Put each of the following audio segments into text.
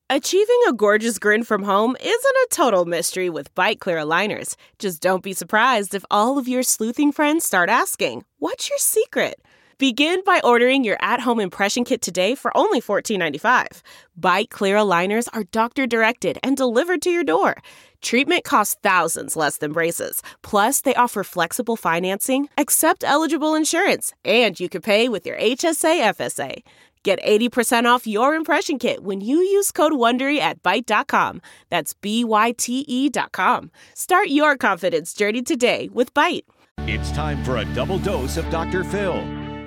Achieving a gorgeous grin from home isn't a total mystery with Byte Clear aligners. Just don't be surprised if all of your sleuthing friends start asking, "What's your secret?" Begin by ordering your at-home impression kit today for only $14.95. Byte Clear aligners are doctor-directed and delivered to your door. Treatment costs thousands less than braces. Plus, they offer flexible financing, accept eligible insurance, and you can pay with your HSA FSA. Get 80% off your impression kit when you use code WONDERY at Byte.com. That's BYTE.com. Start your confidence journey today with Byte. It's time for a double dose of Dr. Phil.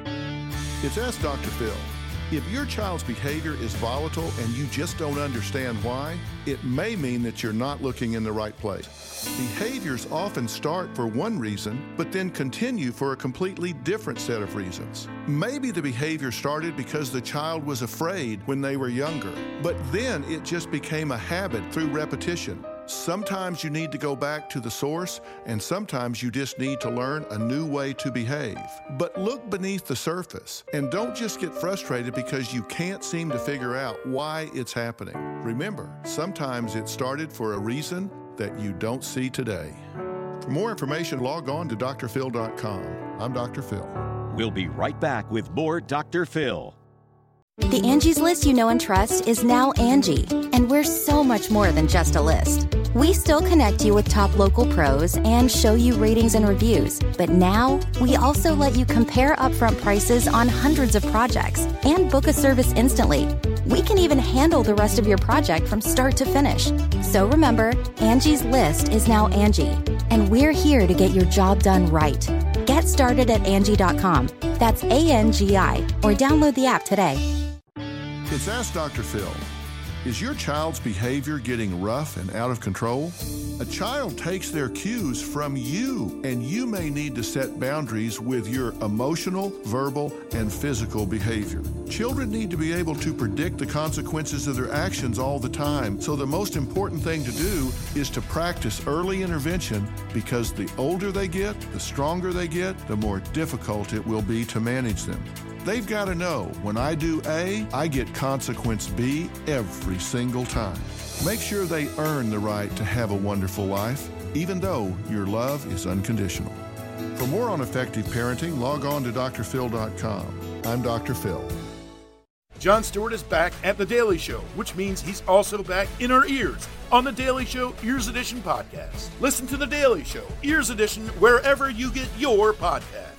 It's Ask Dr. Phil. If your child's behavior is volatile and you just don't understand why, it may mean that you're not looking in the right place. Behaviors often start for one reason, but then continue for a completely different set of reasons. Maybe the behavior started because the child was afraid when they were younger, but then it just became a habit through repetition. Sometimes you need to go back to the source, and sometimes you just need to learn a new way to behave. But look beneath the surface, and don't just get frustrated because you can't seem to figure out why it's happening. Remember, sometimes it started for a reason that you don't see today. For more information, log on to drphil.com. I'm Dr. Phil. We'll be right back with more Dr. Phil. The Angie's List you know and trust is now Angie, and we're so much more than just a list. We still connect you with top local pros and show you ratings and reviews, but now we also let you compare upfront prices on hundreds of projects and book a service instantly. We can even handle the rest of your project from start to finish. So remember, Angie's List is now Angie, and we're here to get your job done right. Get started at Angie.com. That's ANGI, or download the app today. It's Ask Dr. Phil. Is your child's behavior getting rough and out of control? A child takes their cues from you, and you may need to set boundaries with your emotional, verbal, and physical behavior. Children need to be able to predict the consequences of their actions all the time, so the most important thing to do is to practice early intervention, because the older they get, the stronger they get, the more difficult it will be to manage them. They've got to know, when I do A, I get consequence B every single time. Make sure they earn the right to have a wonderful life, even though your love is unconditional. For more on effective parenting, log on to drphil.com. I'm Dr. Phil. Jon Stewart is back at The Daily Show, which means he's also back in our ears on The Daily Show Ears Edition podcast. Listen to The Daily Show Ears Edition wherever you get your podcast.